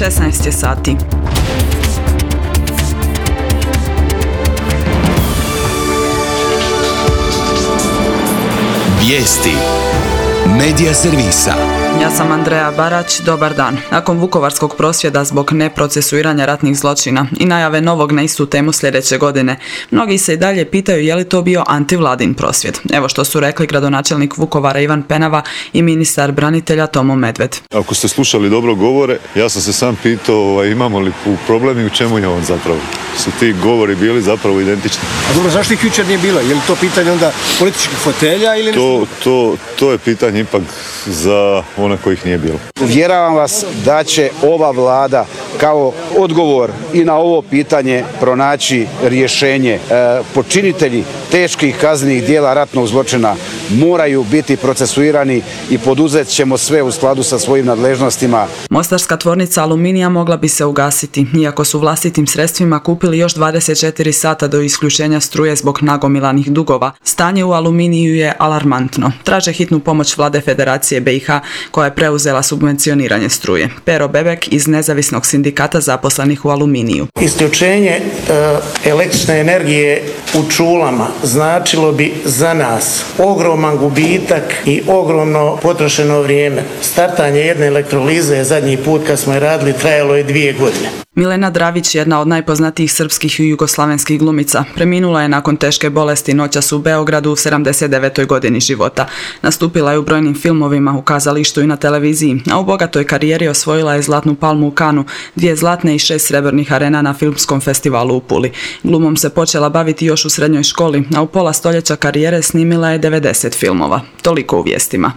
16 je sati. Vijesti Medija servisa. Ja sam Andreja Barać, dobar dan. Nakon vukovarskog prosvjeda zbog neprocesuiranja ratnih zločina i najave novog na istu temu sljedeće godine, mnogi se i dalje pitaju je li to bio antivladin prosvjed. Evo što su rekli gradonačelnik Vukovara Ivan Penava i ministar branitelja Tomo Medved. Ako ste slušali dobro govore, ja sam se sam pitao imamo li problem i u čemu je on zapravo. Su ti govori bili zapravo identični. A dobro, zašto ih jučer nije bilo? Je li to pitanje onda političkih fotelja ili nešto? To je pitanje ipak za one kojih nije bilo. Uvjeravam vas da će ova vlada kao odgovor i na ovo pitanje pronaći rješenje. Počinitelji teških kaznenih djela ratnog zločina moraju biti procesuirani i poduzet ćemo sve u skladu sa svojim nadležnostima. Mostarska tvornica aluminija mogla bi se ugasiti, iako su vlastitim sredstvima kupili još 24 sata do isključenja struje zbog nagomilanih dugova. Stanje u aluminiju je alarmantno. Traže hitnu pomoć vlade Federacije BiH koja je preuzela subvencioniranje struje. Pero Bebek iz Nezavisnog sindikata zaposlenih u aluminiju. Isključenje električne energije u čulama značilo bi za nas ogroman gubitak i ogromno potrošeno vrijeme. Startanje jedne elektrolize zadnji put kad smo je radili trajalo je 2 godine. Milena Dravić, jedna od najpoznatijih srpskih i jugoslavenskih glumica, preminula je nakon teške bolesti noćas u Beogradu u 79. godini života. Nastupila je u brojnim filmovima, u kazalištu i na televiziji, a u bogatoj karijeri osvojila je Zlatnu palmu u Kanu, 2 zlatne i 6 srebrnih arena na filmskom festivalu u Puli. Glumom se počela baviti još u srednjoj školi, a u pola stoljeća karijere snimila je 90 filmova. Toliko u vijestima.